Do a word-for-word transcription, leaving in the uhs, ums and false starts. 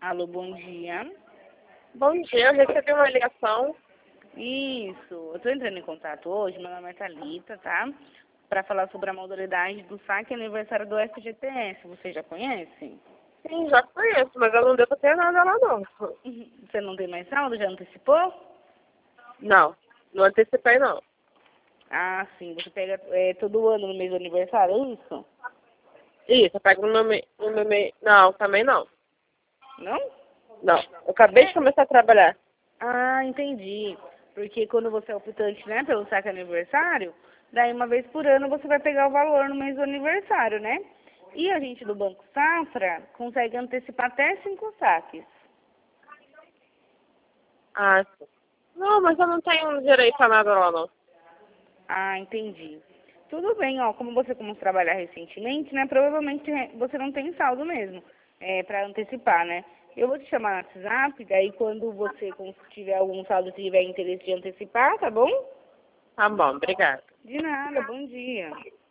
Alô, bom dia. Bom dia, eu recebi uma ligação. Isso, eu estou entrando em contato hoje, meu nome é Thalita, tá? Para falar sobre a modalidade do saque aniversário do F G T S. Você já conhece? Sim, já conheço, mas eu não devo ter nada lá não. Você não tem mais saldo? Já antecipou? Não, não antecipei não. Ah, sim. Você pega é, todo ano no mês do aniversário, é isso? Isso, eu pego no meu, no meu mês. Não, também não. Não? Não, eu acabei de É. começar a trabalhar. Ah, entendi. Porque quando você é optante, né, pelo saque aniversário, daí uma vez por ano você vai pegar o valor no mês do aniversário, né? E a gente do Banco Safra consegue antecipar até cinco saques. Ah, sim. Não, mas eu não tenho direito a nada lá não. Ah, entendi. Tudo bem, ó, como você começou a trabalhar recentemente, né, provavelmente você não tem saldo mesmo, é, para antecipar, né? Eu vou te chamar no WhatsApp, daí quando você tiver algum saldo, tiver interesse de antecipar, tá bom? Tá bom, obrigada. De nada, bom dia.